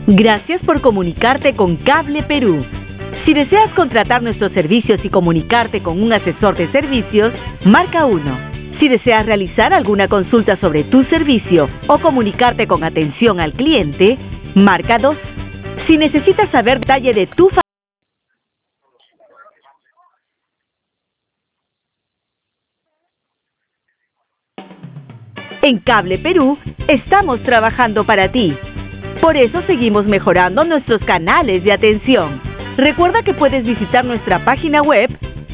Gracias por comunicarte con Cable Perú. Si deseas contratar nuestros servicios y comunicarte con un asesor de servicios, marca 1. Si deseas realizar alguna consulta sobre tu servicio o comunicarte con atención al cliente, marca 2. Si necesitas saber detalle de tu En Cable Perú, estamos trabajando para ti. Por eso seguimos mejorando nuestros canales de atención. Recuerda que puedes visitar nuestra página web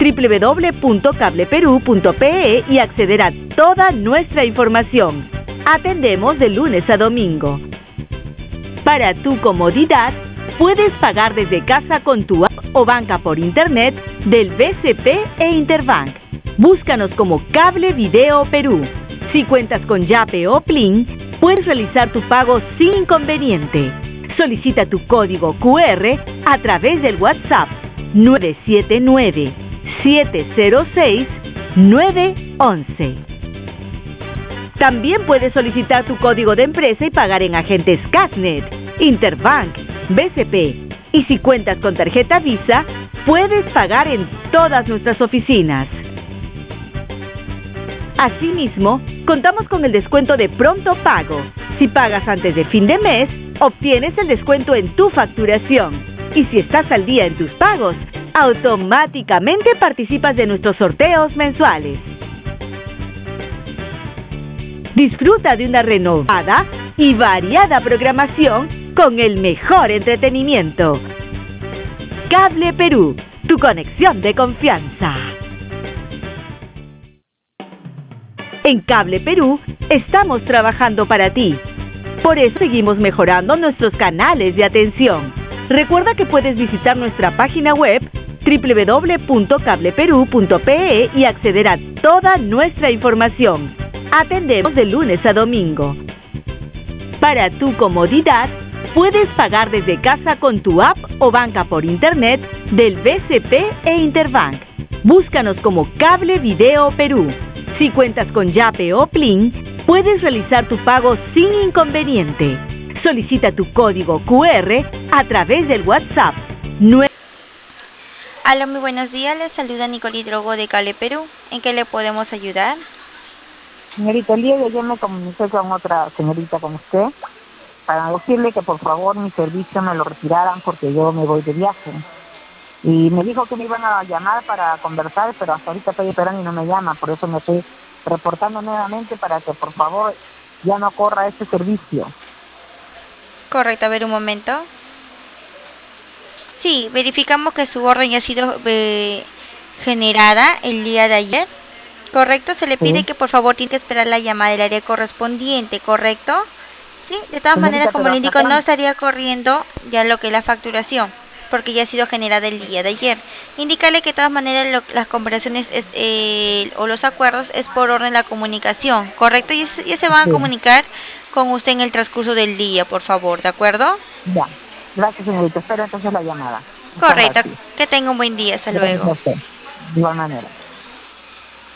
www.cableperu.pe y acceder a toda nuestra información. Atendemos de lunes a domingo. Para tu comodidad, puedes pagar desde casa con tu app o banca por internet del BCP e Interbank. Búscanos como Cable Video Perú. Si cuentas con Yape o Plin, puedes realizar tu pago sin inconveniente. Solicita tu código QR a través del WhatsApp 979-706-911. También puedes solicitar tu código de empresa y pagar en agentes Casnet, Interbank, BCP. Y si cuentas con tarjeta Visa, puedes pagar en todas nuestras oficinas. Asimismo, contamos con el descuento de pronto pago. Si pagas antes de fin de mes, obtienes el descuento en tu facturación. Y si estás al día en tus pagos, automáticamente participas de nuestros sorteos mensuales. Disfruta de una renovada y variada programación con el mejor entretenimiento. Cable Perú, tu conexión de confianza. En Cable Perú, estamos trabajando para ti. Por eso seguimos mejorando nuestros canales de atención. Recuerda que puedes visitar nuestra página web www.cableperu.pe y acceder a toda nuestra información. Atendemos de lunes a domingo. Para tu comodidad, puedes pagar desde casa con tu app o banca por internet del BCP e Interbank. Búscanos como Cable Video Perú. Si cuentas con Yape o Plin, puedes realizar tu pago sin inconveniente. Solicita tu código QR a través del WhatsApp. Hola, muy buenos días. Les saluda Nicole Drogo de Cable Perú. ¿En qué le podemos ayudar? Señorita, el día de ayer me comuniqué con otra señorita, con usted, para decirle que por favor mi servicio me lo retiraran porque yo me voy de viaje. Y me dijo que me iban a llamar para conversar, pero hasta ahorita estoy esperando y no me llama. Por eso me estoy reportando nuevamente para que por favor ya no corra este servicio. Correcto, a ver un momento. Sí, verificamos que su orden ya ha sido generada el día de ayer. Correcto, se le pide que por favor tiene que esperar la llamada del área correspondiente, ¿correcto? Sí, de todas maneras, como le indico, no estaría corriendo ya lo que es la facturación, porque ya ha sido generada el día de ayer. Indícale que de todas maneras las conversaciones o los acuerdos es por orden de la comunicación, ¿correcto? Y ya se van a comunicar con usted en el transcurso del día, por favor, ¿de acuerdo? Ya, gracias señorita, espero entonces la llamada. Correcto, que tenga un buen día, hasta luego. De igual manera.